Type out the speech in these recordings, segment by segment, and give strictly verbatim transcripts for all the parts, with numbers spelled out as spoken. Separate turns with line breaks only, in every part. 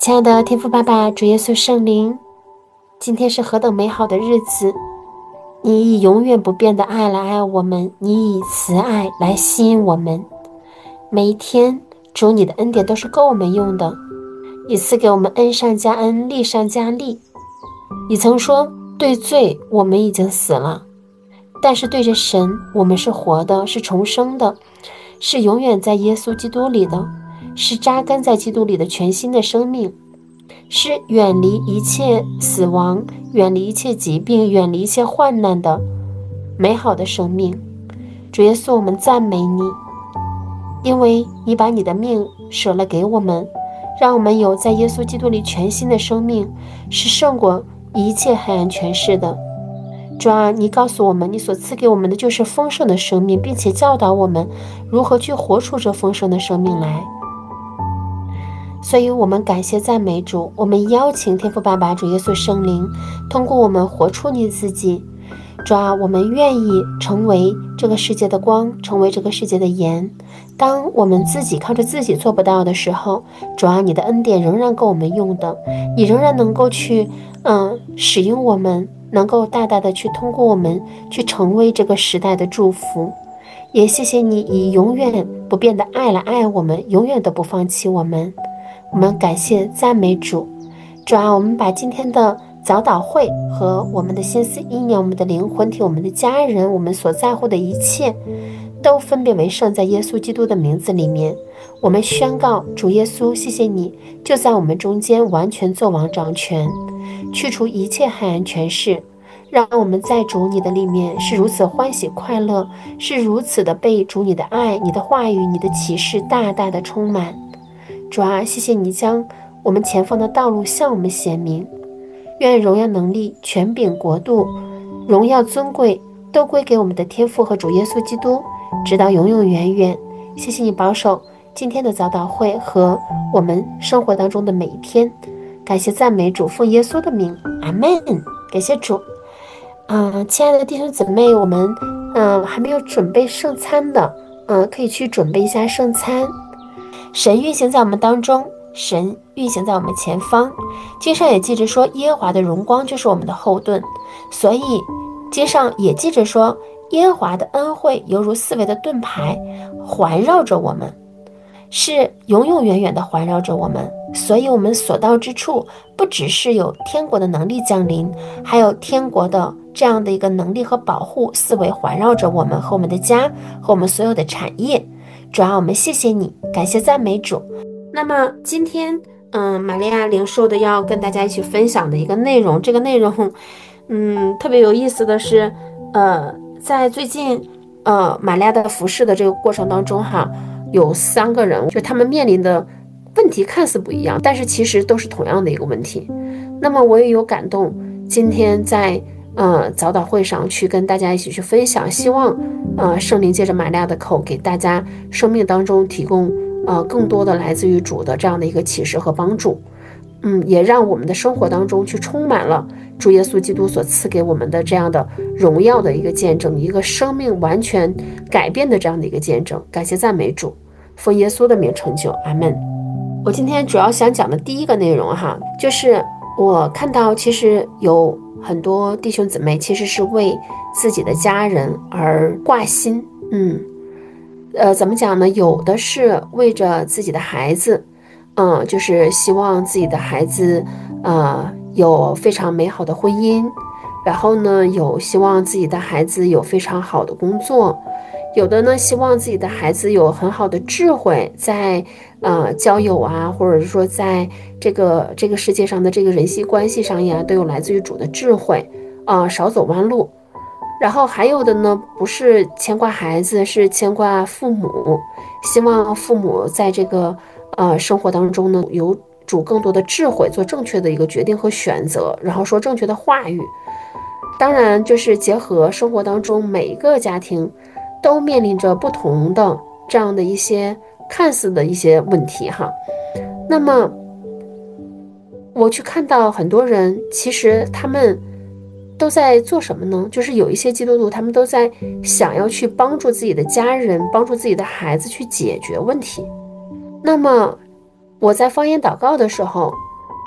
亲爱的天父爸爸，主耶稣圣灵，今天是何等美好的日子！你以永远不变的爱来爱我们，你以慈爱来吸引我们。每一天，主你的恩典都是够我们用的，你赐给我们恩上加恩，利上加利。你曾说，对罪我们已经死了，但是对着神，我们是活的，是重生的，是永远在耶稣基督里的，是扎根在基督里的全新的生命，是远离一切死亡，远离一切疾病，远离一切患难的美好的生命。主耶稣，我们赞美你，因为你把你的命舍了给我们，让我们有在耶稣基督里全新的生命，是胜过一切黑暗权势的。主啊，你告诉我们，你所赐给我们的就是丰盛的生命，并且教导我们如何去活出这丰盛的生命来。所以我们感谢赞美主，我们邀请天父爸爸、主耶稣圣灵，通过我们活出你自己。主啊，我们愿意成为这个世界的光，成为这个世界的盐。当我们自己靠着自己做不到的时候，主啊，你的恩典仍然够我们用的，你仍然能够去嗯使用我们，能够大大的去通过我们去成为这个时代的祝福。也谢谢你以永远不变的爱来爱我们，永远都不放弃我们。我们感谢赞美主。主啊，我们把今天的早祷会和我们的心思意念，我们的灵魂体，我们的家人，我们所在乎的一切，都分别为圣，在耶稣基督的名字里面，我们宣告，主耶稣，谢谢你就在我们中间完全作王掌权，去除一切黑暗权势，让我们在主你的里面是如此欢喜快乐，是如此的被主你的爱、你的话语、你的启示大大的充满。主啊，谢谢你将我们前方的道路向我们显明，愿荣耀能力、权柄、国度、荣耀尊贵都归给我们的天父和主耶稣基督，直到永永远远。谢谢你保守今天的早祷会和我们生活当中的每一天。感谢赞美主，奉耶稣的名，阿们。感谢主。嗯、呃，亲爱的弟兄姊妹，我们嗯、呃、还没有准备圣餐的，嗯、呃，可以去准备一下圣餐。神运行在我们当中，神运行在我们前方。经上也记着说，耶和华的荣光就是我们的后盾。所以经上也记着说，耶和华的恩惠犹如四围的盾牌，环绕着我们，是永永远远的环绕着我们。所以我们所到之处，不只是有天国的能力降临，还有天国的这样的一个能力和保护，四围环绕着我们和我们的家和我们所有的产业。主啊，我们谢谢你，感谢赞美主。那么今天嗯，玛利亚灵受的要跟大家一起分享的一个内容，这个内容嗯特别有意思的是，呃在最近呃玛利亚的服侍的这个过程当中哈，有三个人，就他们面临的问题看似不一样，但是其实都是同样的一个问题。那么我也有感动，今天在呃早祷会上去跟大家一起去分享，希望呃圣灵借着玛利亚的口给大家生命当中提供呃更多的来自于主的这样的一个启示和帮助。嗯，也让我们的生活当中去充满了主耶稣基督所赐给我们的这样的荣耀的一个见证，一个生命完全改变的这样的一个见证。感谢赞美主，奉耶稣的名成就，阿们。我今天主要想讲的第一个内容哈，就是我看到其实有很多弟兄姊妹其实是为自己的家人而挂心。嗯，呃，怎么讲呢？有的是为着自己的孩子，嗯，就是希望自己的孩子，呃，有非常美好的婚姻，然后呢，有希望自己的孩子有非常好的工作，有的呢，希望自己的孩子有很好的智慧，在呃交友啊，或者是说在这个这个世界上的这个人际关系上呀，都有来自于主的智慧啊、呃，少走弯路。然后还有的呢，不是牵挂孩子，是牵挂父母，希望父母在这个呃生活当中呢，有主更多的智慧，做正确的一个决定和选择，然后说正确的话语。当然，就是结合生活当中每一个家庭都面临着不同的这样的一些看似的一些问题哈。那么我去看到很多人，其实他们都在做什么呢？就是有一些基督徒，他们都在想要去帮助自己的家人，帮助自己的孩子去解决问题。那么我在方言祷告的时候，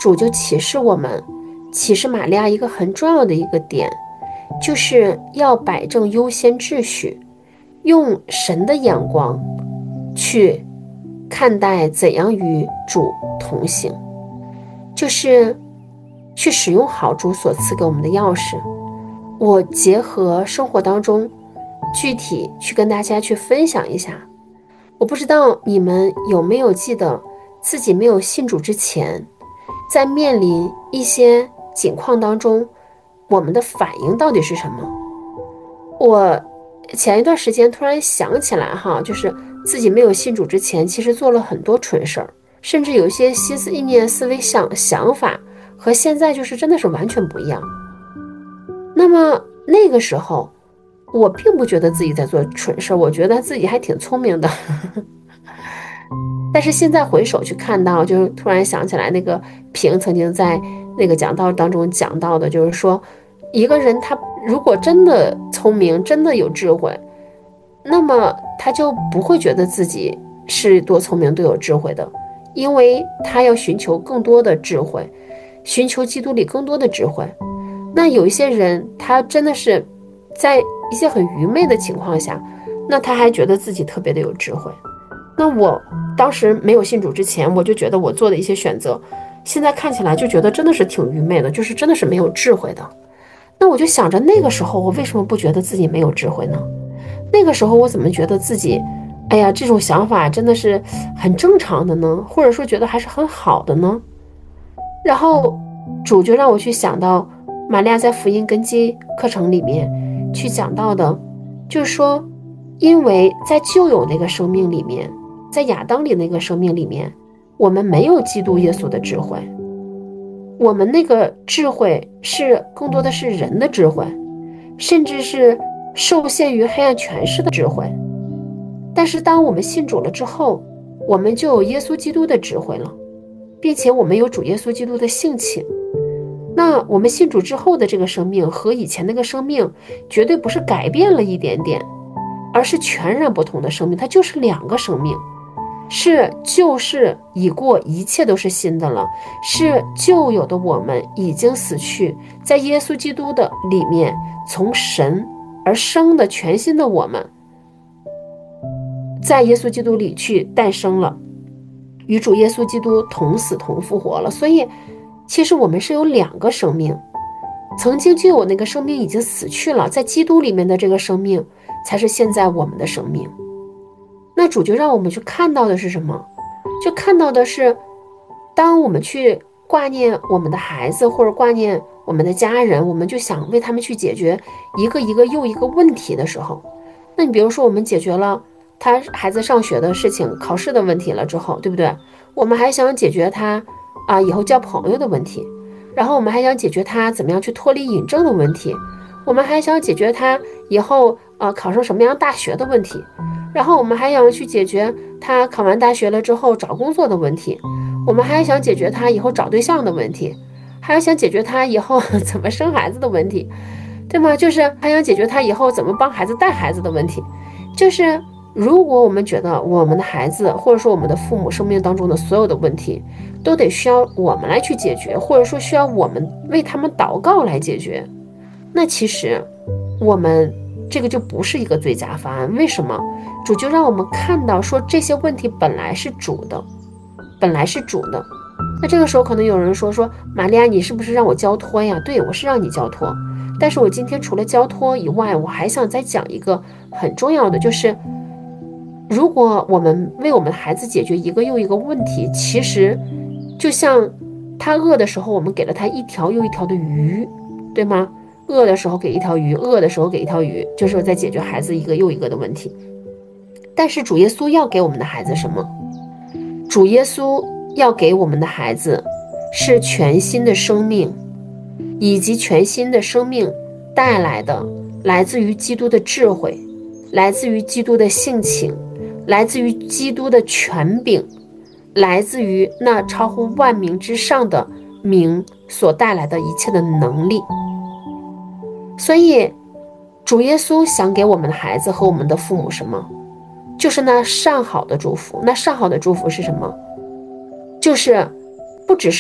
主就启示我们，启示玛利亚一个很重要的一个点，就是要摆正优先秩序，用神的眼光去看待怎样与主同行，就是去使用好主所赐给我们的钥匙。我结合生活当中具体去跟大家去分享一下。我不知道你们有没有记得自己没有信主之前，在面临一些境况当中，我们的反应到底是什么？我前一段时间突然想起来哈，就是自己没有信主之前，其实做了很多蠢事儿，甚至有一些心思意念、思维想想法和现在就是真的是完全不一样。那么那个时候我并不觉得自己在做蠢事，我觉得自己还挺聪明的但是现在回首去看到，就是突然想起来那个平曾经在那个讲道当中讲到的，就是说一个人他如果真的聪明，真的有智慧，那么他就不会觉得自己是多聪明多有智慧的，因为他要寻求更多的智慧，寻求基督里更多的智慧。那有一些人他真的是在一些很愚昧的情况下，那他还觉得自己特别的有智慧。那我当时没有信主之前，我就觉得我做的一些选择，现在看起来就觉得真的是挺愚昧的，就是真的是没有智慧的。那我就想着那个时候我为什么不觉得自己没有智慧呢？那个时候我怎么觉得自己哎呀这种想法真的是很正常的呢？或者说觉得还是很好的呢？然后主就让我去想到玛利亚在福音根基课程里面去讲到的，就是说因为在旧有那个生命里面，在亚当里那个生命里面，我们没有基督耶稣的智慧，我们那个智慧是更多的是人的智慧，甚至是受限于黑暗权势的智慧。但是当我们信主了之后，我们就有耶稣基督的智慧了，并且我们有主耶稣基督的性情。那我们信主之后的这个生命和以前那个生命绝对不是改变了一点点，而是全然不同的生命，它就是两个生命，是旧事已过，一切都是新的了，是旧有的我们已经死去，在耶稣基督的里面从神而生的全新的我们，在耶稣基督里去诞生了，与主耶稣基督同死同复活了。所以其实我们是有两个生命，曾经就有那个生命已经死去了，在基督里面的这个生命才是现在我们的生命。那主就让我们去看到的是什么？就看到的是，当我们去挂念我们的孩子或者挂念我们的家人，我们就想为他们去解决一个一个又一个问题的时候，那你比如说我们解决了他孩子上学的事情、考试的问题了之后，对不对？我们还想解决他啊以后交朋友的问题，然后我们还想解决他怎么样去脱离瘾症的问题，我们还想解决他以后呃考上什么样大学的问题，然后我们还想去解决他考完大学了之后找工作的问题，我们还想解决他以后找对象的问题，还想解决他以后怎么生孩子的问题，对吗？就是还想解决他以后怎么帮孩子带孩子的问题。就是如果我们觉得我们的孩子或者说我们的父母生命当中的所有的问题都得需要我们来去解决，或者说需要我们为他们祷告来解决，那其实我们这个就不是一个最佳方案。为什么？主就让我们看到说这些问题本来是主的，本来是主的。那这个时候可能有人说说玛利亚，你是不是让我交托呀？对，我是让你交托，但是我今天除了交托以外，我还想再讲一个很重要的，就是如果我们为我们的孩子解决一个又一个问题，其实就像他饿的时候我们给了他一条又一条的鱼，对吗？饿的时候给一条鱼，饿的时候给一条鱼，就是在解决孩子一个又一个的问题。但是主耶稣要给我们的孩子什么？主耶稣要给我们的孩子是全新的生命，以及全新的生命带来的来自于基督的智慧，来自于基督的性情，来自于基督的权柄，来自于那超乎万名之上的名所带来的一切的能力。所以主耶稣想给我们的孩子和我们的父母什么？就是那上好的祝福。那上好的祝福是什么？就是不只是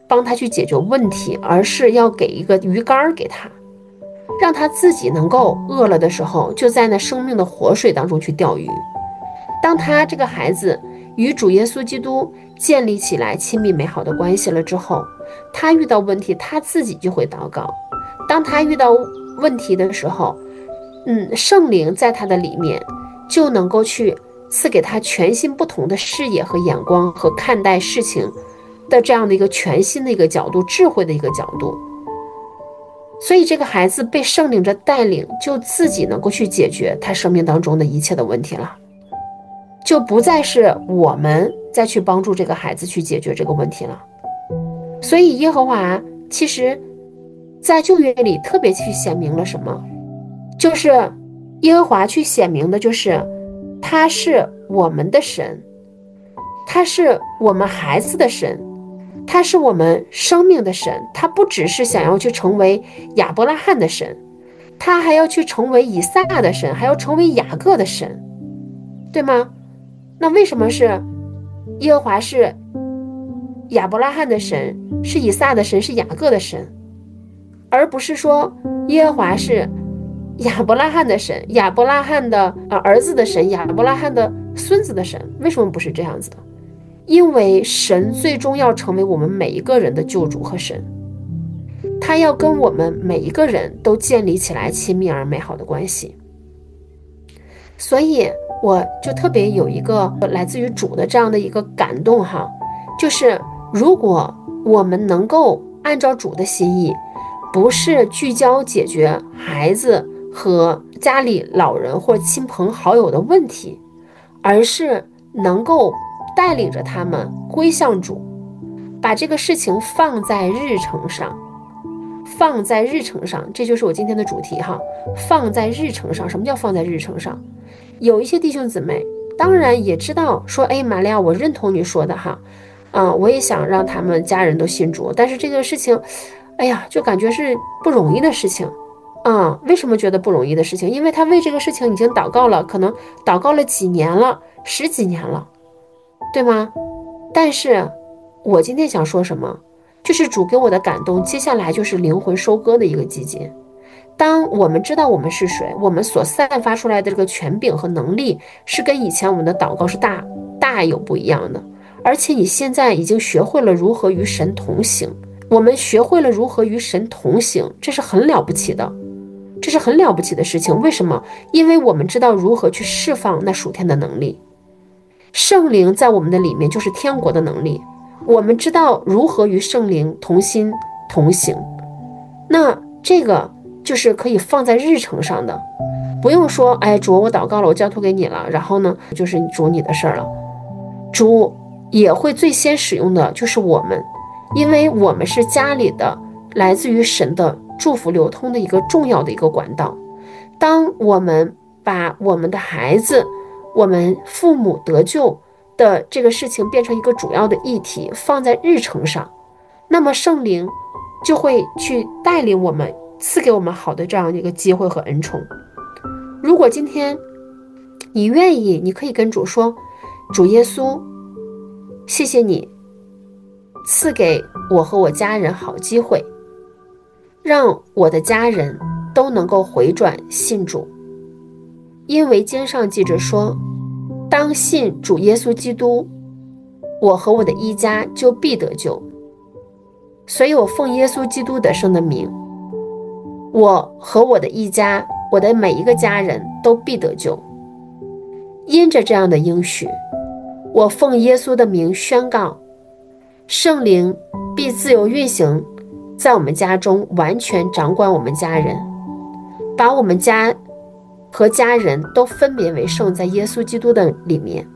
帮他去解决问题，而是要给一个鱼竿给他，让他自己能够饿了的时候就在那生命的活水当中去钓鱼。当他这个孩子与主耶稣基督建立起来亲密美好的关系了之后，他遇到问题他自己就会祷告。当他遇到问题的时候，嗯，圣灵在他的里面就能够去赐给他全新不同的视野和眼光和看待事情的这样的一个全新的一个角度，智慧的一个角度。所以这个孩子被圣灵着带领，就自己能够去解决他生命当中的一切的问题了，就不再是我们再去帮助这个孩子去解决这个问题了。所以耶和华其实在旧约里特别去显明了什么，就是耶和华去显明的就是他是我们的神，他是我们孩子的神，他是我们生命的神。他不只是想要去成为亚伯拉罕的神，他还要去成为以撒的神，还要成为雅各的神，对吗？那为什么是耶和华是亚伯拉罕的神，是以撒的神，是雅各的神，而不是说耶和华是亚伯拉罕的神，亚伯拉罕的、呃、儿子的神，亚伯拉罕的孙子的神？为什么不是这样子的？因为神最终要成为我们每一个人的救主和神，他要跟我们每一个人都建立起来亲密而美好的关系。所以我就特别有一个来自于主的这样的一个感动哈，就是如果我们能够按照主的心意，不是聚焦解决孩子和家里老人或亲朋好友的问题，而是能够带领着他们归向主，把这个事情放在日程上，放在日程上，这就是我今天的主题哈，放在日程上。什么叫放在日程上？有一些弟兄姊妹当然也知道说，哎，玛利亚，我认同你说的哈，啊，我也想让他们家人都信主，但是这个事情，哎呀，就感觉是不容易的事情啊。为什么觉得不容易的事情？因为他为这个事情已经祷告了，可能祷告了几年了，十几年了，对吗？但是我今天想说什么，就是主给我的感动，接下来就是灵魂收割的一个季节。当我们知道我们是谁，我们所散发出来的这个权柄和能力是跟以前我们的祷告是大大有不一样的，而且你现在已经学会了如何与神同行，我们学会了如何与神同行，这是很了不起的，这是很了不起的事情。为什么？因为我们知道如何去释放那属天的能力，圣灵在我们的里面就是天国的能力，我们知道如何与圣灵同心同行，那这个就是可以放在日程上的，不用说，哎，主，我祷告了，我交托给你了，然后呢，就是主你的事儿了。主也会最先使用的就是我们，因为我们是家里的来自于神的祝福流通的一个重要的一个管道。当我们把我们的孩子，我们父母得救的这个事情变成一个主要的议题，放在日程上，那么圣灵就会去带领我们，赐给我们好的这样一个机会和恩宠。如果今天你愿意，你可以跟主说，主耶稣，谢谢你赐给我和我家人好机会，让我的家人都能够回转信主。因为经上记着说，当信主耶稣基督，我和我的一家就必得救。所以我奉耶稣基督得胜的名，我和我的一家，我的每一个家人都必得救。因着这样的应许，我奉耶稣的名宣告，圣灵必自由运行在我们家中，完全掌管我们家人，把我们家和家人都分别为圣，在耶稣基督的里面。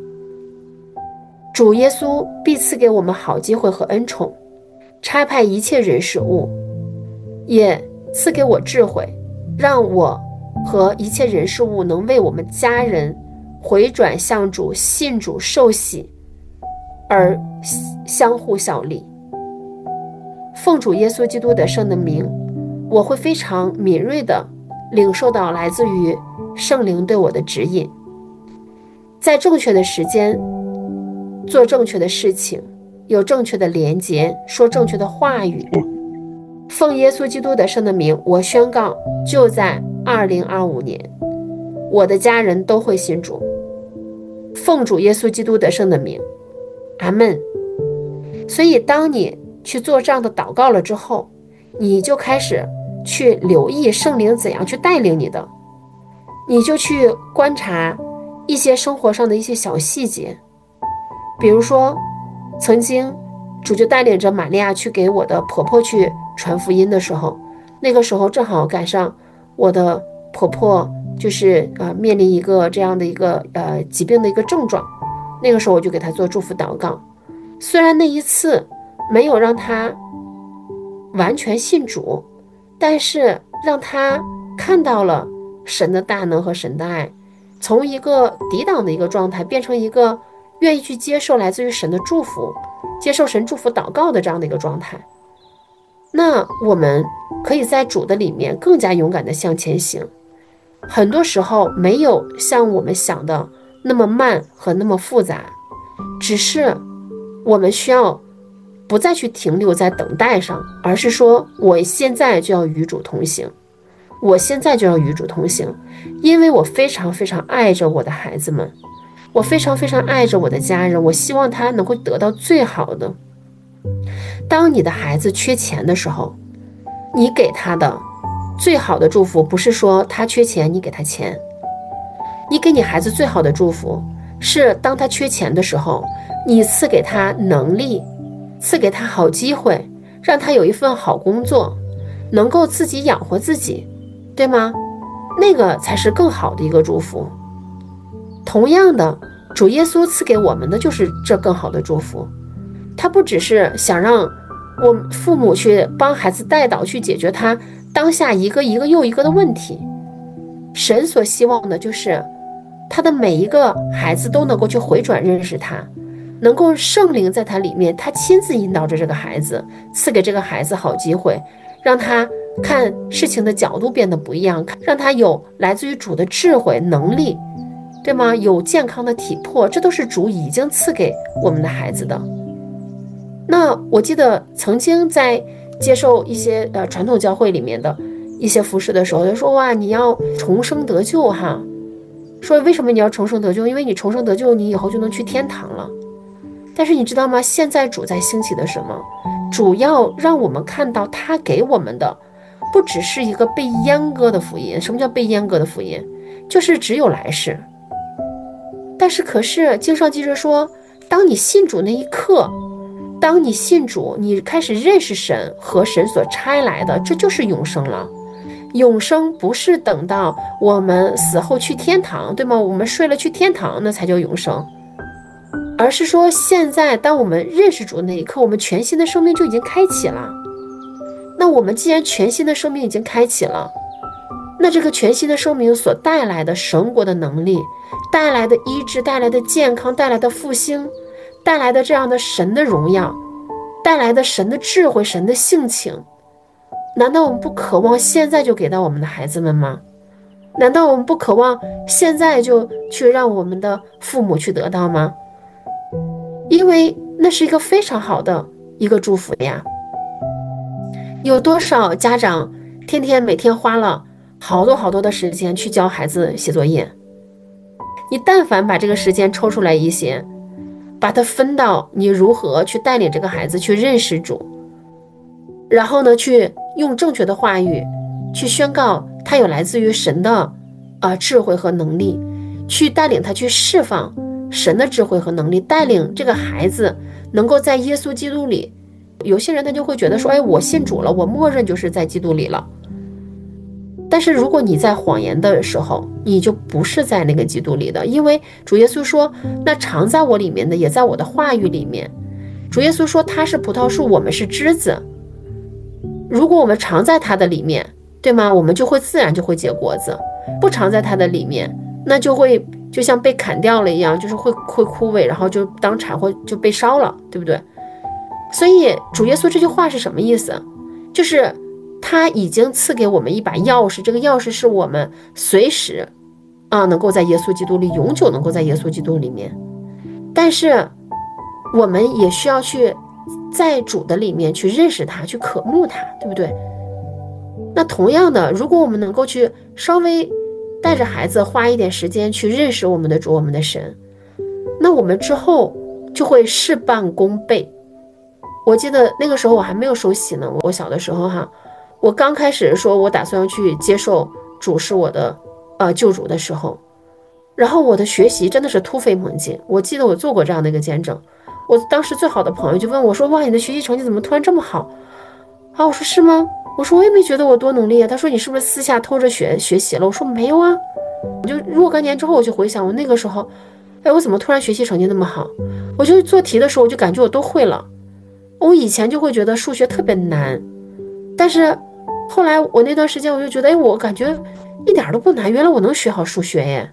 主耶稣必赐给我们好机会和恩宠，差派一切人事物，也赐给我智慧，让我和一切人事物能为我们家人回转向主、信主、受洗而相互效力。奉主耶稣基督得胜的名，我会非常敏锐地领受到来自于圣灵对我的指引，在正确的时间做正确的事情， 有正确的连接，说正确的话语。奉耶稣基督得胜的名，我宣告，就在二零二五年，我的家人都会信主。奉主耶稣基督得胜的名，阿们。所以当你去做这样的祷告了之后，你就开始去留意圣灵怎样去带领你的，你就去观察一些生活上的一些小细节。比如说，曾经主就带领着玛利亚去给我的婆婆去传福音的时候，那个时候正好赶上我的婆婆就是呃面临一个这样的一个呃疾病的一个症状，那个时候我就给她做祝福祷告。虽然那一次没有让她完全信主，但是让她看到了神的大能和神的爱，从一个抵挡的一个状态变成一个愿意去接受来自于神的祝福，接受神祝福祷告的这样的一个状态。那我们可以在主的里面更加勇敢地向前行，很多时候没有像我们想的那么慢和那么复杂，只是我们需要不再去停留在等待上，而是说我现在就要与主同行，我现在就要与主同行，因为我非常非常爱着我的孩子们，我非常非常爱着我的家人，我希望他能够得到最好的。当你的孩子缺钱的时候，你给他的最好的祝福不是说他缺钱你给他钱，你给你孩子最好的祝福是当他缺钱的时候，你赐给他能力，赐给他好机会，让他有一份好工作，能够自己养活自己，对吗？那个才是更好的一个祝福。同样的，主耶稣赐给我们的就是这更好的祝福。他不只是想让我们父母去帮孩子带导，去解决他当下一个一个又一个的问题，神所希望的就是他的每一个孩子都能够去回转认识他，能够圣灵在他里面，他亲自引导着这个孩子，赐给这个孩子好机会，让他看事情的角度变得不一样，让他有来自于主的智慧能力，对吗？有健康的体魄，这都是主已经赐给我们的孩子的。那我记得曾经在接受一些呃传统教会里面的一些服侍的时候，就说哇，你要重生得救哈，说为什么你要重生得救？因为你重生得救，你以后就能去天堂了。但是你知道吗？现在主在兴起的什么？主要让我们看到他给我们的不只是一个被阉割的福音。什么叫被阉割的福音？就是只有来世。但是可是经上记着说，当你信主那一刻，当你信主，你开始认识神和神所差来的，这就是永生了。永生不是等到我们死后去天堂，对吗？我们睡了去天堂，那才叫永生。而是说现在当我们认识主那一刻，我们全新的生命就已经开启了。那我们既然全新的生命已经开启了，那这个全新的生命所带来的神国的能力，带来的医治，带来的健康，带来的复兴，带来的这样的神的荣耀，带来的神的智慧，神的性情，难道我们不渴望现在就给到我们的孩子们吗？难道我们不渴望现在就去让我们的父母去得到吗？因为那是一个非常好的一个祝福呀。有多少家长天天每天花了好多好多的时间去教孩子写作业，你但凡把这个时间抽出来一些，把它分到你如何去带领这个孩子去认识主，然后呢去用正确的话语去宣告他有来自于神的、呃、智慧和能力，去带领他去释放神的智慧和能力，带领这个孩子能够在耶稣基督里。有些人他就会觉得说，哎，我信主了，我默认就是在基督里了。但是如果你在谎言的时候，你就不是在那个基督里的，因为主耶稣说，那常在我里面的也在我的话语里面。主耶稣说他是葡萄树，我们是枝子，如果我们常在他的里面，对吗？我们就会自然就会结果子。不常在他的里面，那就会就像被砍掉了一样，就是会会枯萎，然后就当柴火就被烧了，对不对？所以主耶稣这句话是什么意思？就是他已经赐给我们一把钥匙，这个钥匙是我们随时啊能够在耶稣基督里，永久能够在耶稣基督里面。但是我们也需要去在主的里面去认识他，去渴慕他，对不对？那同样的，如果我们能够去稍微带着孩子花一点时间去认识我们的主，我们的神，那我们之后就会事半功倍。我记得那个时候我还没有受洗呢，我小的时候哈，我刚开始说我打算要去接受主是我的呃救主的时候，然后我的学习真的是突飞猛进。我记得我做过这样的一个见证，我当时最好的朋友就问我说，哇，你的学习成绩怎么突然这么好啊？我说是吗？我说我也没觉得我多努力啊。他说你是不是私下偷着学学习了？我说没有啊。我就若干年之后我就回想我那个时候，哎，我怎么突然学习成绩那么好？我就做题的时候我就感觉我都会了。我以前就会觉得数学特别难，但是后来我那段时间我就觉得，哎，我感觉一点都不难，原来我能学好数学耶。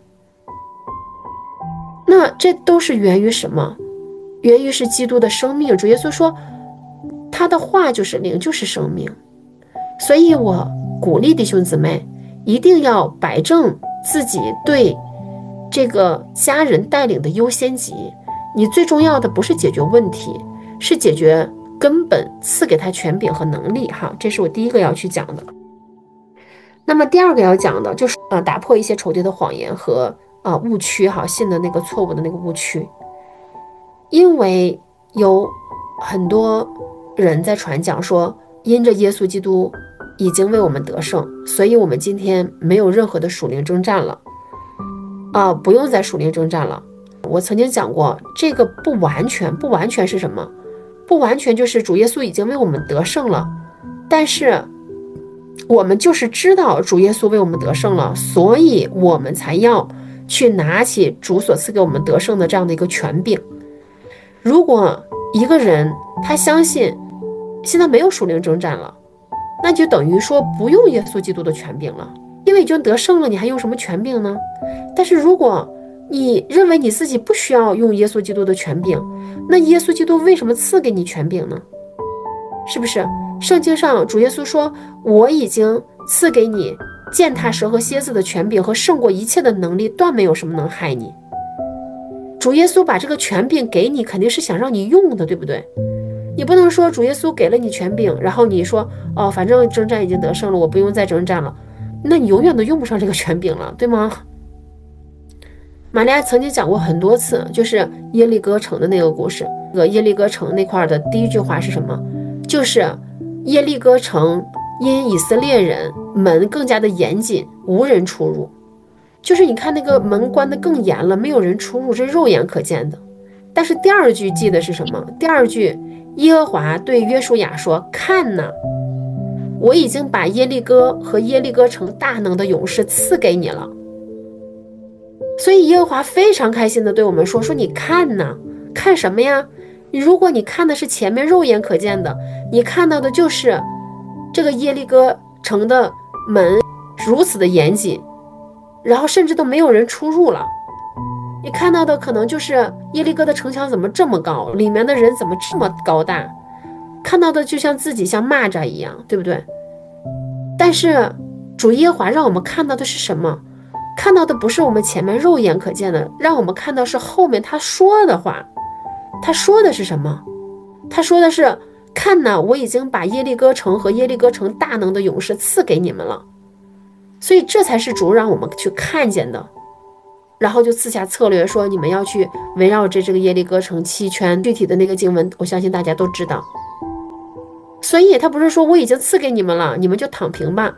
那这都是源于什么？源于是基督的生命。主耶稣说他的话就是灵，就是生命。所以我鼓励弟兄姊妹一定要摆正自己对这个家人带领的优先级。你最重要的不是解决问题，是解决根本，赐给他权柄和能力哈，这是我第一个要去讲的。那么第二个要讲的就是呃打破一些仇敌的谎言和呃误区哈，信的那个错误的那个误区。因为有很多人在传讲说，因着耶稣基督已经为我们得胜，所以我们今天没有任何的属灵征战了啊、呃，不用再属灵征战了。我曾经讲过，这个不完全，不完全是什么？不完全就是主耶稣已经为我们得胜了，但是我们就是知道主耶稣为我们得胜了，所以我们才要去拿起主所赐给我们得胜的这样的一个权柄。如果一个人他相信现在没有属灵征战了，那就等于说不用耶稣基督的权柄了，因为已经得胜了，你还用什么权柄呢？但是如果你认为你自己不需要用耶稣基督的权柄，那耶稣基督为什么赐给你权柄呢？是不是？圣经上主耶稣说，我已经赐给你践踏蛇和蝎子的权柄和胜过一切的能力，断没有什么能害你。主耶稣把这个权柄给你，肯定是想让你用的，对不对？你不能说主耶稣给了你权柄，然后你说哦，反正征战已经得胜了，我不用再征战了，那你永远都用不上这个权柄了，对吗？玛利亚曾经讲过很多次，就是耶利哥城的那个故事。这个耶利哥城那块的第一句话是什么？就是耶利哥城因以色列人门更加的严谨，无人出入。就是你看那个门关得更严了，没有人出入，这肉眼可见的。但是第二句记得是什么？第二句，耶和华对约书亚说，看哪，我已经把耶利哥和耶利哥城大能的勇士赐给你了。所以耶和华非常开心的对我们说，说你看哪，看什么呀？如果你看的是前面肉眼可见的，你看到的就是这个耶利哥城的门如此的严谨，然后甚至都没有人出入了。你看到的可能就是耶利哥的城墙怎么这么高，里面的人怎么这么高大，看到的就像自己像蚂蚱一样，对不对？但是主耶和华让我们看到的是什么？看到的不是我们前面肉眼可见的，让我们看到是后面他说的话。他说的是什么？他说的是，看哪，我已经把耶利哥城和耶利哥城大能的勇士赐给你们了。所以这才是主让我们去看见的。然后就赐下策略说，你们要去围绕着这个耶利哥城七圈，具体的那个经文我相信大家都知道。所以他不是说我已经赐给你们了，你们就躺平吧，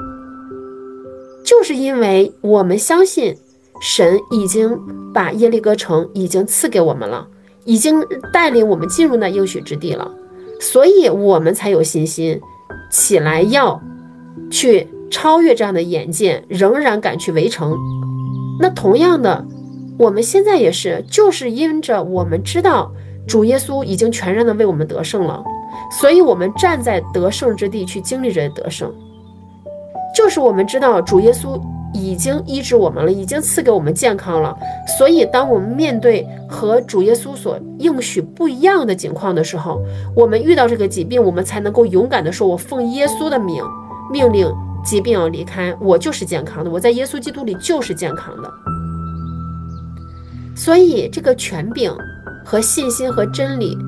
就是因为我们相信神已经把耶利哥城已经赐给我们了，已经带领我们进入那应许之地了，所以我们才有信心起来要去超越这样的眼界，仍然敢去围城。那同样的，我们现在也是，就是因着我们知道主耶稣已经全然的为我们得胜了，所以我们站在得胜之地去经历这得胜。就是我们知道主耶稣已经医治我们了，已经赐给我们健康了，所以当我们面对和主耶稣所应许不一样的情况的时候，我们遇到这个疾病，我们才能够勇敢的说，我奉耶稣的名命令疾病要离开，我就是健康的，我在耶稣基督里就是健康的。所以这个权柄和信心和真理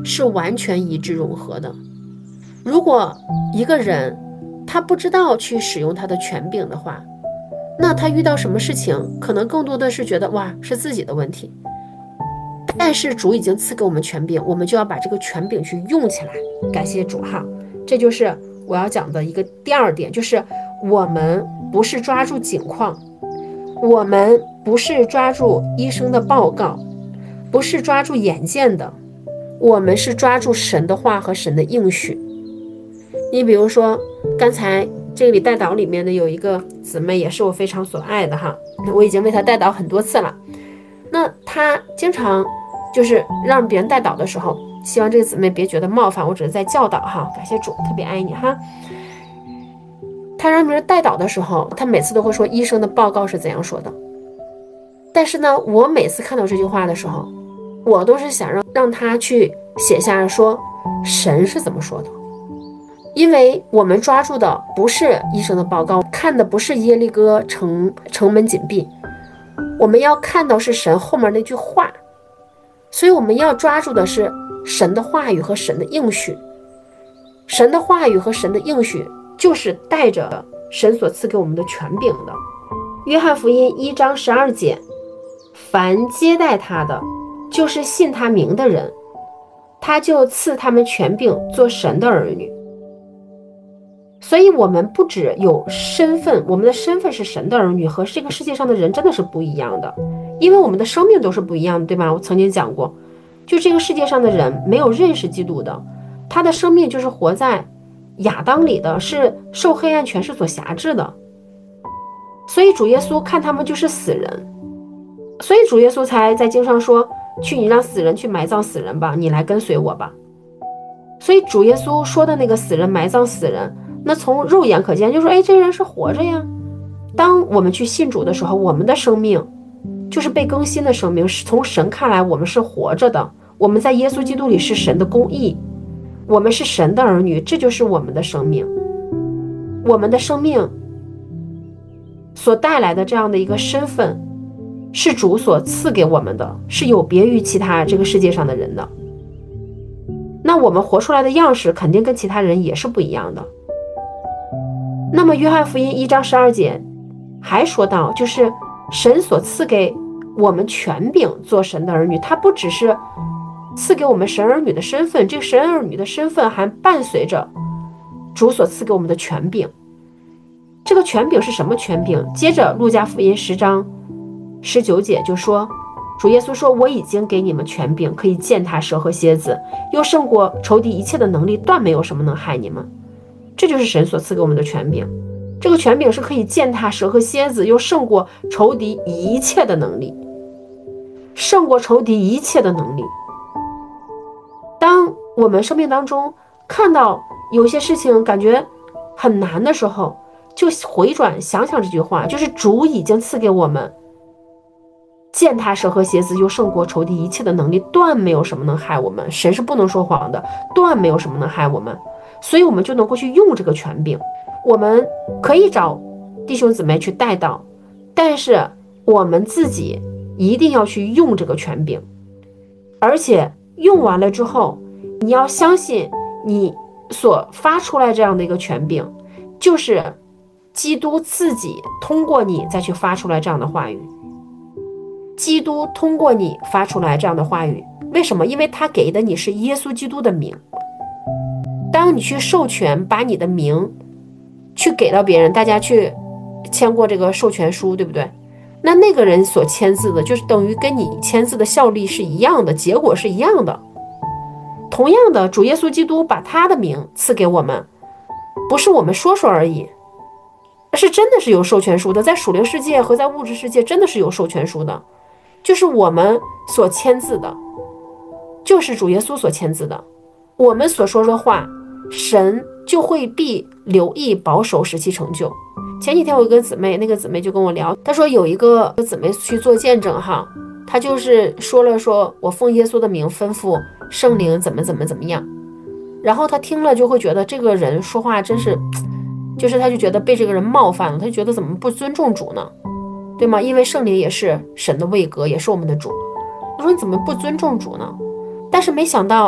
是完全一致融合的。如果一个人他不知道去使用他的权柄的话，那他遇到什么事情可能更多的是觉得哇是自己的问题。但是主已经赐给我们权柄，我们就要把这个权柄去用起来。感谢主哈，这就是我要讲的一个第二点，就是我们不是抓住景况，我们不是抓住医生的报告，不是抓住眼见的，我们是抓住神的话和神的应许。你比如说刚才这里代祷里面的有一个姊妹也是我非常所爱的哈，我已经为她代祷很多次了。那她经常就是让别人代祷的时候，希望这个姊妹别觉得冒犯，我只是在教导哈，感谢主，特别爱你哈。她让别人代祷的时候，她每次都会说医生的报告是怎样说的。但是呢，我每次看到这句话的时候，我都是想让让她去写下来说神是怎么说的。因为我们抓住的不是医生的报告，看的不是耶利哥城城门紧闭，我们要看到是神后面那句话。所以我们要抓住的是神的话语和神的应许。神的话语和神的应许就是带着神所赐给我们的权柄的。约翰福音一章十二节，凡接待他的，就是信他名的人，他就赐他们权柄做神的儿女。所以我们不只有身份，我们的身份是神的儿女，和这个世界上的人真的是不一样的，因为我们的生命都是不一样的，对吧？我曾经讲过，就这个世界上的人没有认识基督的，他的生命就是活在亚当里的，是受黑暗权势所辖制的。所以主耶稣看他们就是死人，所以主耶稣才在经上说，去你让死人去埋葬死人吧，你来跟随我吧。所以主耶稣说的那个死人埋葬死人，那从肉眼可见就说，哎，这个人是活着呀。当我们去信主的时候，我们的生命就是被更新的生命，从神看来我们是活着的，我们在耶稣基督里是神的公义，我们是神的儿女，这就是我们的生命。我们的生命所带来的这样的一个身份是主所赐给我们的，是有别于其他这个世界上的人的。那我们活出来的样式肯定跟其他人也是不一样的。那么约翰福音一章十二节还说到，就是神所赐给我们权柄做神的儿女，他不只是赐给我们神儿女的身份，这个神儿女的身份还伴随着主所赐给我们的权柄。这个权柄是什么权柄？接着路加福音十章十九节就说，主耶稣说，我已经给你们权柄，可以践踏蛇和蝎子，又胜过仇敌一切的能力，断没有什么能害你们。这就是神所赐给我们的权柄，这个权柄是可以践踏蛇和蝎子，又胜过仇敌一切的能力，胜过仇敌一切的能力。当我们生命当中看到有些事情感觉很难的时候，就回转想想这句话，就是主已经赐给我们践踏蛇和蝎子，又胜过仇敌一切的能力，断没有什么能害我们。神是不能说谎的，断没有什么能害我们，所以我们就能够去用这个权柄。我们可以找弟兄姊妹去带到，但是我们自己一定要去用这个权柄，而且用完了之后，你要相信你所发出来这样的一个权柄，就是基督自己通过你再去发出来这样的话语。基督通过你发出来这样的话语，为什么？因为他给的你是耶稣基督的名。当你去授权把你的名去给到别人，大家去签过这个授权书，对不对？那那个人所签字的就是等于跟你签字的效力是一样的，结果是一样的。同样的，主耶稣基督把他的名赐给我们，不是我们说说而已，是真的是有授权书的。在属灵世界和在物质世界真的是有授权书的，就是我们所签字的，就是主耶稣所签字的。我们所说的话，神就会必留意保守，使其成就。前几天我有一个姊妹，那个姊妹就跟我聊，她说有一个姊妹去做见证哈，她就是说了说我奉耶稣的名吩咐圣灵怎么怎么怎么样，然后她听了就会觉得这个人说话真是，就是她就觉得被这个人冒犯了，她就觉得怎么不尊重主呢，对吗？因为圣灵也是神的位格，也是我们的主。我说你怎么不尊重主呢？但是没想到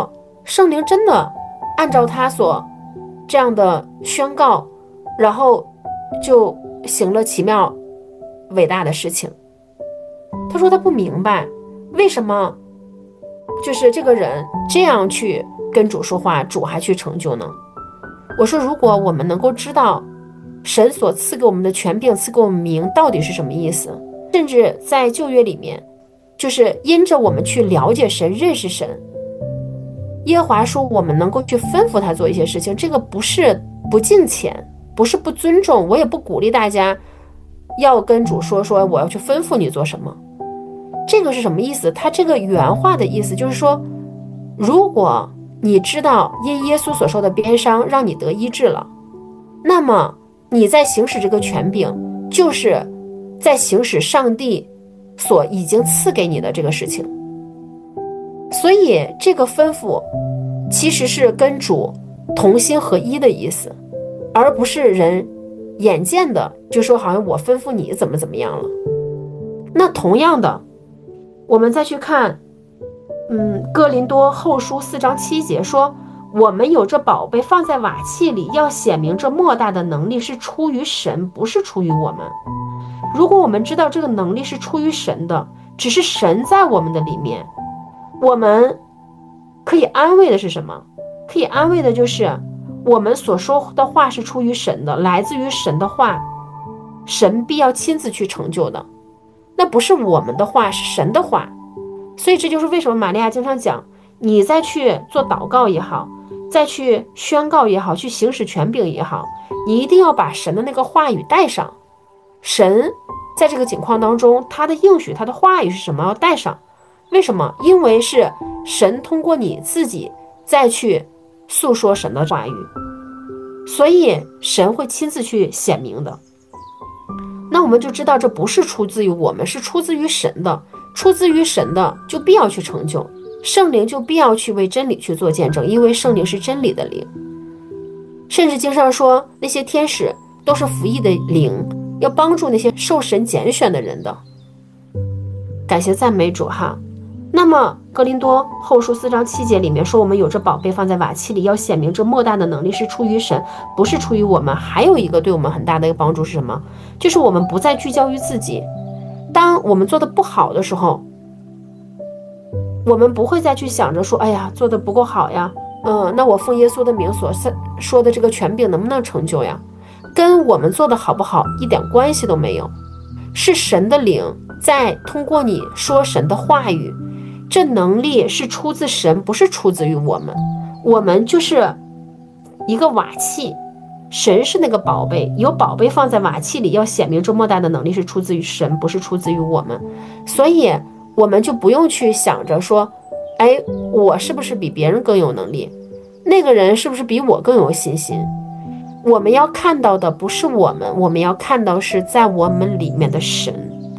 圣灵真的按照他所这样的宣告，然后就行了奇妙伟大的事情。他说他不明白为什么就是这个人这样去跟主说话，主还去成就呢？我说如果我们能够知道神所赐给我们的权柄，赐给我们名到底是什么意思，甚至在旧约里面，就是因着我们去了解神，认识神，耶和华说我们能够去吩咐他做一些事情，这个不是不敬虔，不是不尊重，我也不鼓励大家要跟主说说我要去吩咐你做什么。这个是什么意思？他这个原话的意思就是说，如果你知道因耶稣所受的鞭伤让你得医治了，那么你在行使这个权柄，就是在行使上帝所已经赐给你的这个事情。所以这个吩咐其实是跟主同心合一的意思，而不是人眼见的就说好像我吩咐你怎么怎么样了。那同样的，我们再去看嗯，哥林多后书四章七节说，我们有这宝贝放在瓦器里，要显明这莫大的能力是出于神，不是出于我们。如果我们知道这个能力是出于神的，只是神在我们的里面，我们可以安慰的是什么？可以安慰的就是我们所说的话是出于神的，来自于神的话，神必要亲自去成就的。那不是我们的话，是神的话。所以这就是为什么玛利亚经常讲，你再去做祷告也好，再去宣告也好，去行使权柄也好，你一定要把神的那个话语带上。神在这个情况当中，他的应许，他的话语是什么？要带上。为什么？因为是神通过你自己再去诉说神的话语，所以神会亲自去显明的。那我们就知道这不是出自于我们，是出自于神的。出自于神的就必要去成就，圣灵就必要去为真理去做见证，因为圣灵是真理的灵。甚至经上说那些天使都是服役的灵，要帮助那些受神拣选的人的。感谢赞美主哈。那么哥林多后书四章七节里面说，我们有这宝贝放在瓦器里，要显明这莫大的能力是出于神，不是出于我们。还有一个对我们很大的一个帮助是什么？就是我们不再聚焦于自己。当我们做的不好的时候，我们不会再去想着说，哎呀，做的不够好呀，嗯，那我奉耶稣的名所说的这个权柄能不能成就呀？跟我们做的好不好一点关系都没有，是神的灵在通过你说神的话语，这能力是出自神，不是出自于我们。我们就是一个瓦器，神是那个宝贝，有宝贝放在瓦器里，要显明这莫大的能力是出自于神，不是出自于我们。所以我们就不用去想着说，哎，我是不是比别人更有能力，那个人是不是比我更有信心。我们要看到的不是我们，我们要看到是在我们里面的神。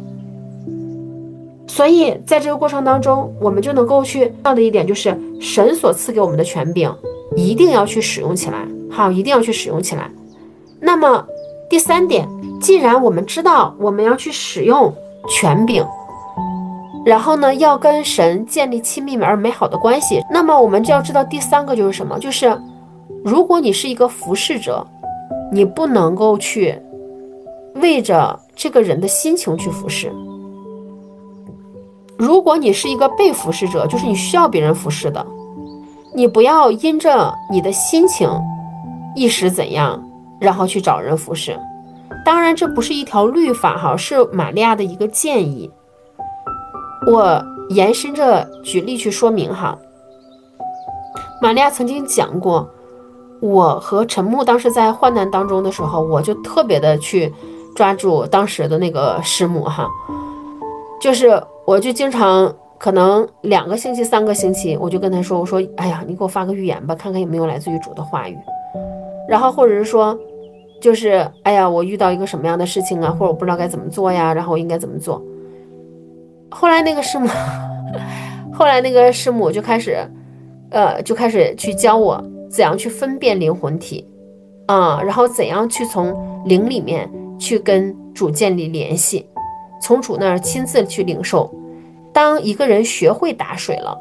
所以在这个过程当中，我们就能够去到的一点就是神所赐给我们的权柄一定要去使用起来，好，一定要去使用起来。那么第三点，既然我们知道我们要去使用权柄，然后呢要跟神建立亲密而美好的关系，那么我们就要知道第三个就是什么，就是如果你是一个服侍者，你不能够去为着这个人的心情去服侍。如果你是一个被服侍者，就是你需要别人服侍的，你不要因着你的心情一时怎样，然后去找人服侍。当然这不是一条律法哈，是玛利亚的一个建议。我延伸着举例去说明哈。玛利亚曾经讲过，我和陈木当时在患难当中的时候，我就特别的去抓住当时的那个师母哈，就是我就经常可能两个星期三个星期，我就跟他说，我说哎呀，你给我发个预言吧，看看有没有来自于主的话语。然后或者是说就是哎呀，我遇到一个什么样的事情啊，或者我不知道该怎么做呀，然后我应该怎么做。后来那个师母后来那个师母就开始呃，就开始去教我怎样去分辨灵魂体啊、嗯，然后怎样去从灵里面去跟主建立联系，从主那儿亲自去领受。当一个人学会打水了，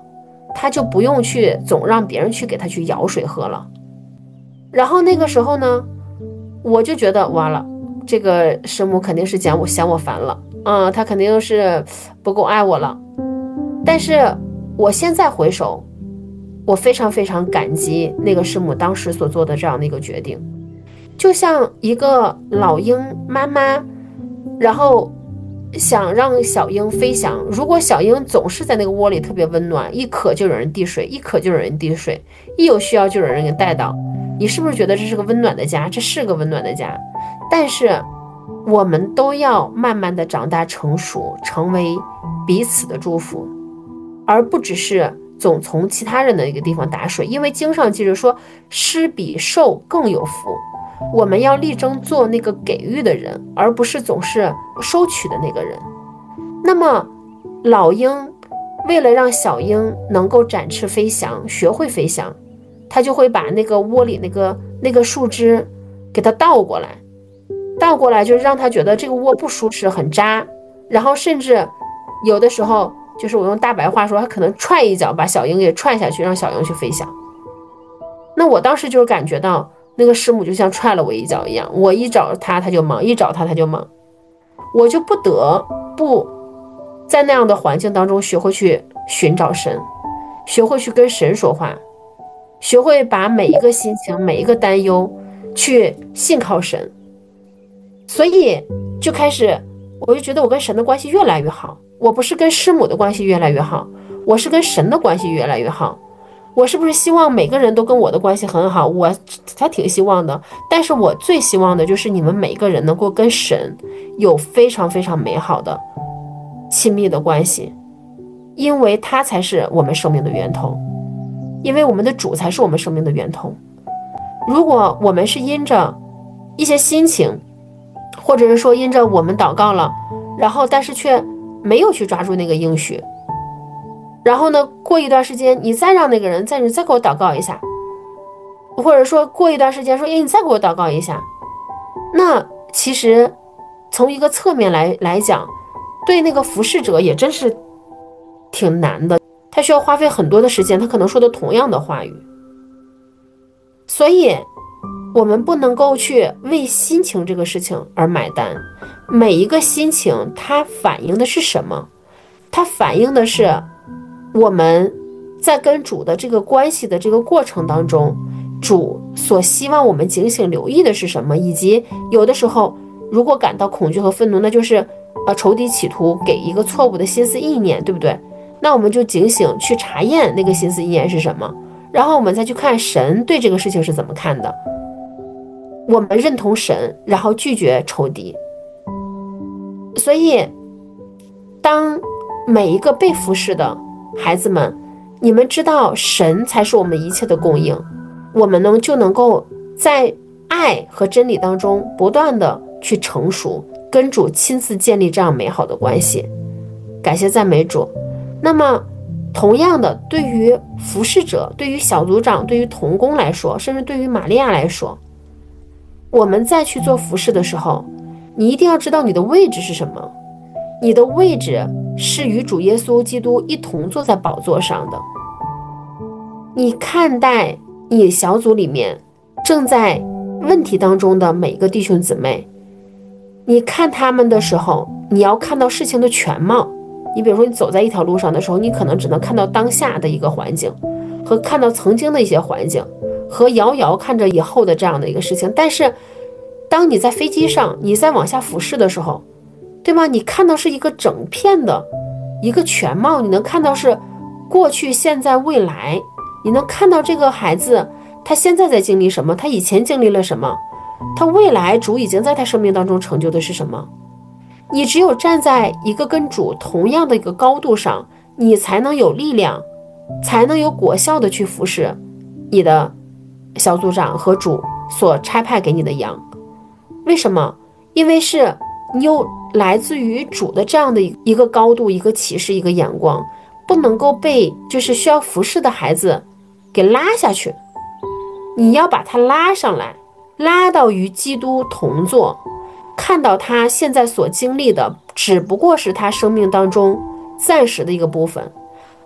他就不用去总让别人去给他去舀水喝了。然后那个时候呢，我就觉得完了，这个师母肯定是嫌我嫌我烦了，嗯，他肯定是不够爱我了。但是我现在回首，我非常非常感激那个师母当时所做的这样的一个决定，就像一个老鹰妈妈，然后想让小鹰飞翔，如果小鹰总是在那个窝里特别温暖，一渴就有人递水，一渴就有人递水，一有需要就有人给带到，你是不是觉得这是个温暖的家？这是个温暖的家。但是我们都要慢慢的长大成熟，成为彼此的祝福，而不只是总从其他人的一个地方打水。因为经上记着说，施比受更有福，我们要力争做那个给予的人，而不是总是收取的那个人。那么老鹰为了让小鹰能够展翅飞翔，学会飞翔，他就会把那个窝里那个那个树枝给它倒过来，倒过来就是让他觉得这个窝不舒适，很扎，然后甚至有的时候就是我用大白话说，他可能踹一脚把小鹰给踹下去，让小鹰去飞翔。那我当时就感觉到那个师母就像踹了我一脚一样，我一找他他就忙，一找他他就忙，我就不得不在那样的环境当中学会去寻找神，学会去跟神说话，学会把每一个心情每一个担忧去信靠神。所以就开始我就觉得我跟神的关系越来越好，我不是跟师母的关系越来越好，我是跟神的关系越来越好。我是不是希望每个人都跟我的关系很好？我还挺希望的，但是我最希望的就是你们每个人能够跟神有非常非常美好的亲密的关系，因为他才是我们生命的源头，因为我们的主才是我们生命的源头。如果我们是因着一些心情，或者是说因着我们祷告了，然后但是却没有去抓住那个应许，然后呢过一段时间你再让那个人再你再给我祷告一下，或者说过一段时间说，哎，你再给我祷告一下，那其实从一个侧面来来讲，对那个服侍者也真是挺难的，他需要花费很多的时间，他可能说的同样的话语。所以我们不能够去为心情这个事情而买单，每一个心情它反映的是什么？它反映的是我们在跟主的这个关系的这个过程当中，主所希望我们警醒留意的是什么，以及有的时候如果感到恐惧和愤怒，那就是呃仇敌企图给一个错误的心思意念，对不对？那我们就警醒去查验那个心思意念是什么，然后我们再去看神对这个事情是怎么看的。我们认同神，然后拒绝仇敌。所以当每一个被服侍的孩子们，你们知道神才是我们一切的供应，我们呢就能够在爱和真理当中不断的去成熟，跟主亲自建立这样美好的关系。感谢赞美主。那么同样的，对于服侍者，对于小组长，对于同工来说，甚至对于玛利亚来说，我们再去做服侍的时候，你一定要知道你的位置是什么。你的位置是与主耶稣基督一同坐在宝座上的。你看待你小组里面正在问题当中的每个弟兄姊妹，你看他们的时候，你要看到事情的全貌。你比如说你走在一条路上的时候，你可能只能看到当下的一个环境，和看到曾经的一些环境，和遥遥看着以后的这样的一个事情。但是当你在飞机上，你在往下俯视的时候，对吗？你看到是一个整片的一个全貌，你能看到是过去现在未来，你能看到这个孩子他现在在经历什么，他以前经历了什么，他未来主已经在他生命当中成就的是什么。你只有站在一个跟主同样的一个高度上，你才能有力量，才能有果效的去服侍你的小组长和主所差派给你的羊。为什么？因为是你有来自于主的这样的一个高度，一个启示，一个眼光，不能够被就是需要服侍的孩子给拉下去，你要把他拉上来，拉到与基督同坐，看到他现在所经历的只不过是他生命当中暂时的一个部分，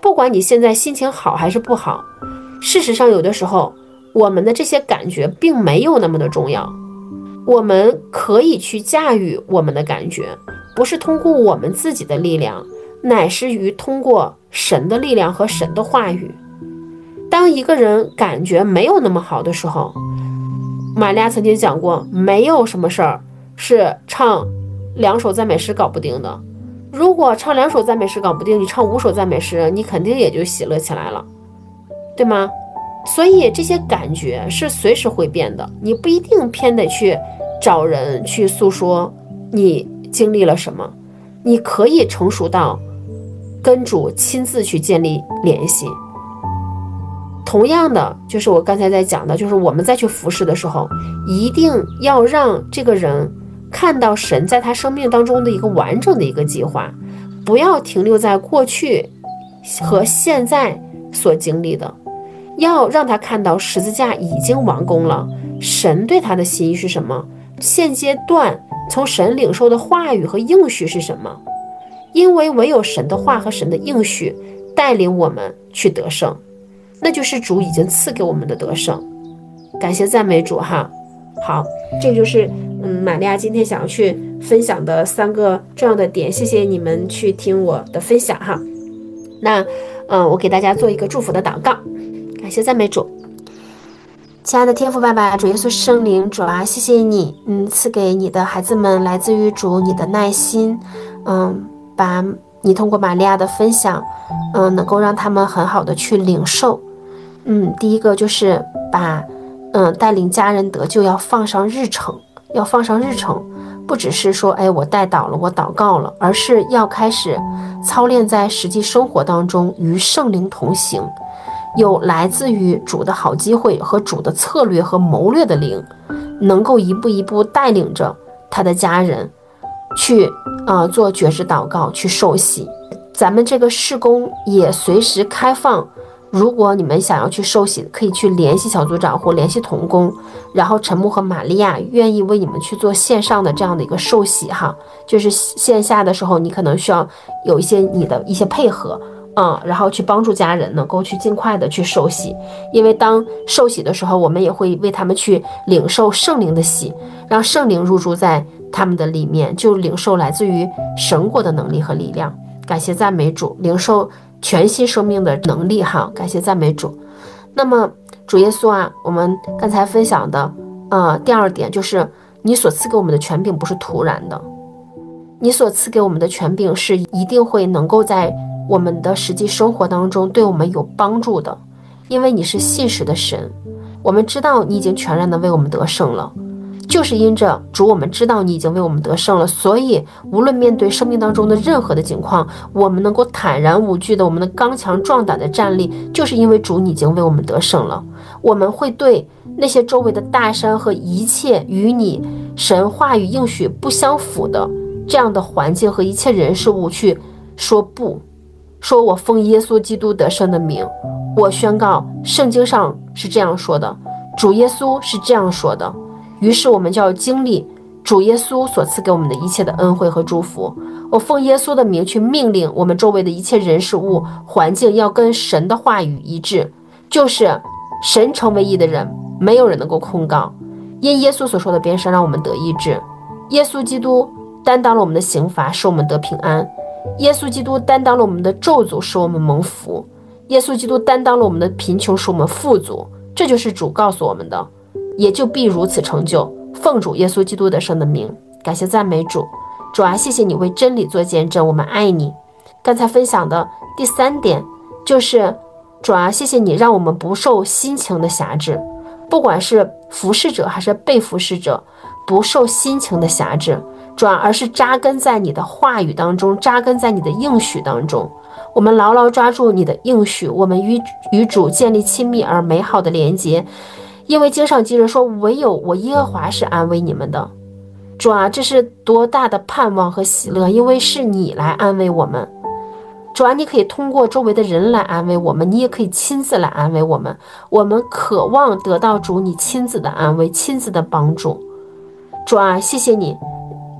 不管你现在心情好还是不好，事实上有的时候我们的这些感觉并没有那么的重要，我们可以去驾驭我们的感觉，不是通过我们自己的力量，乃是于通过神的力量和神的话语。当一个人感觉没有那么好的时候，玛利亚曾经讲过，没有什么事儿是唱两首赞美诗搞不定的。如果唱两首赞美诗搞不定，你唱五首赞美诗，你肯定也就喜乐起来了，对吗？所以这些感觉是随时会变的，你不一定偏得去找人去诉说你经历了什么，你可以成熟到跟主亲自去建立联系。同样的，就是我刚才在讲的，就是我们再去服侍的时候，一定要让这个人看到神在他生命当中的一个完整的一个计划，不要停留在过去和现在所经历的，要让他看到十字架已经完工了，神对他的心意是什么，现阶段从神领受的话语和应许是什么。因为唯有神的话和神的应许带领我们去得胜，那就是主已经赐给我们的得胜。感谢赞美主哈。好，这就是嗯玛利亚今天想要去分享的三个重要的点，谢谢你们去听我的分享哈。那嗯，我给大家做一个祝福的祷告。感谢赞美主。亲爱的天父爸爸，主耶稣圣灵，主啊，谢谢你嗯赐给你的孩子们来自于主你的耐心，嗯把你通过玛利亚的分享嗯能够让他们很好的去领受。嗯第一个就是把嗯带领家人得救要放上日程，要放上日程，不只是说哎我带祷了，我祷告了，而是要开始操练在实际生活当中与圣灵同行，有来自于主的好机会和主的策略和谋略的灵，能够一步一步带领着他的家人去呃做觉知祷告，去受洗。咱们这个事工也随时开放，如果你们想要去受洗，可以去联系小组长或联系同工，然后陈牧和玛利亚愿意为你们去做线上的这样的一个受洗哈。就是线下的时候你可能需要有一些你的一些配合嗯，然后去帮助家人能够去尽快的去受洗，因为当受洗的时候，我们也会为他们去领受圣灵的洗，让圣灵入住在他们的里面，就领受来自于神国的能力和力量。感谢赞美主，领受全新生命的能力哈，感谢赞美主。那么主耶稣啊，我们刚才分享的呃第二点就是你所赐给我们的权柄不是突然的，你所赐给我们的权柄是一定会能够在我们的实际生活当中对我们有帮助的，因为你是信实的神，我们知道你已经全然的为我们得胜了，就是因着主我们知道你已经为我们得胜了，所以无论面对生命当中的任何的境况，我们能够坦然无惧的，我们的刚强壮胆的站立，就是因为主你已经为我们得胜了。我们会对那些周围的大山和一切与你神话语应许不相符的这样的环境和一切人事物去说不，说我奉耶稣基督得胜的名，我宣告圣经上是这样说的，主耶稣是这样说的，于是我们就要经历主耶稣所赐给我们的一切的恩惠和祝福。我奉耶稣的名去命令我们周围的一切人事物环境要跟神的话语一致，就是神成为义的人，没有人能够控告，因耶稣所说的鞭伤让我们得医治，耶稣基督担当了我们的刑罚，使我们得平安，耶稣基督担当了我们的咒诅，使我们蒙福，耶稣基督担当了我们的贫穷，使我们富足，这就是主告诉我们的，也就必如此成就。奉主耶稣基督的圣的名，感谢赞美主。主啊，谢谢你为真理做见证，我们爱你。刚才分享的第三点就是主啊，谢谢你让我们不受心情的辖制，不管是服侍者还是被服侍者，不受心情的辖制，主啊，而是扎根在你的话语当中，扎根在你的应许当中。我们牢牢抓住你的应许，我们与与主建立亲密而美好的连结，因为经上记着说，唯有我耶和华是安慰你们的。主啊，这是多大的盼望和喜乐，因为是你来安慰我们。主啊，你可以通过周围的人来安慰我们，你也可以亲自来安慰我们，我们渴望得到主你亲自的安慰，亲自的帮助。主啊，谢谢你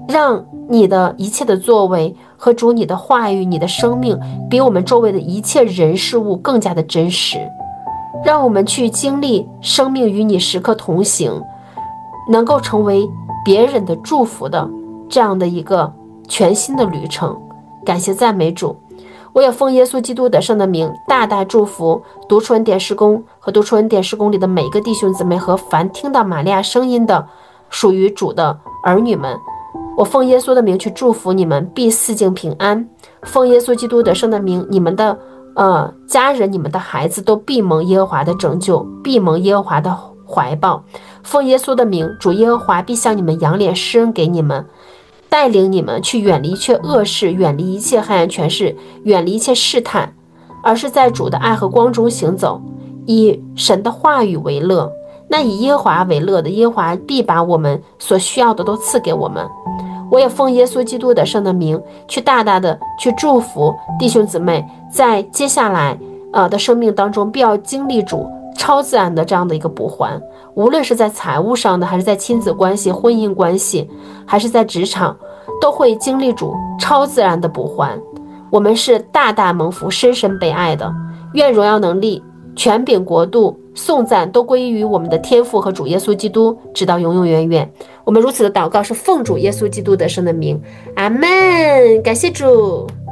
让你的一切的作为和主你的话语，你的生命比我们周围的一切人事物更加的真实，让我们去经历生命与你时刻同行，能够成为别人的祝福的这样的一个全新的旅程。感谢赞美主。我也奉耶稣基督得胜的名，大大祝福读出恩典事工和读出恩典事工里的每个弟兄姊妹和凡听到玛利亚声音的属于主的儿女们。我奉耶稣的名去祝福你们，必四境平安。奉耶稣基督得胜的名，你们的呃家人，你们的孩子都必蒙耶和华的拯救，必蒙耶和华的怀抱。奉耶稣的名，主耶和华必向你们扬脸施恩给你们，带领你们去远离一切恶事，远离一切黑暗权势，远离一切试探，而是在主的爱和光中行走，以神的话语为乐。那以耶和华为乐的，耶和华必把我们所需要的都赐给我们。我也奉耶稣基督得胜的名，去大大的去祝福弟兄姊妹，在接下来呃的生命当中，必要经历主超自然的这样的一个补还，无论是在财务上的，还是在亲子关系、婚姻关系，还是在职场，都会经历主超自然的补还。我们是大大蒙福、深深被爱的。愿荣耀能力、权柄、国度、颂赞都归于我们的天父和主耶稣基督，直到永永远远。我们如此的祷告是奉主耶稣基督得胜的名，阿们。感谢主。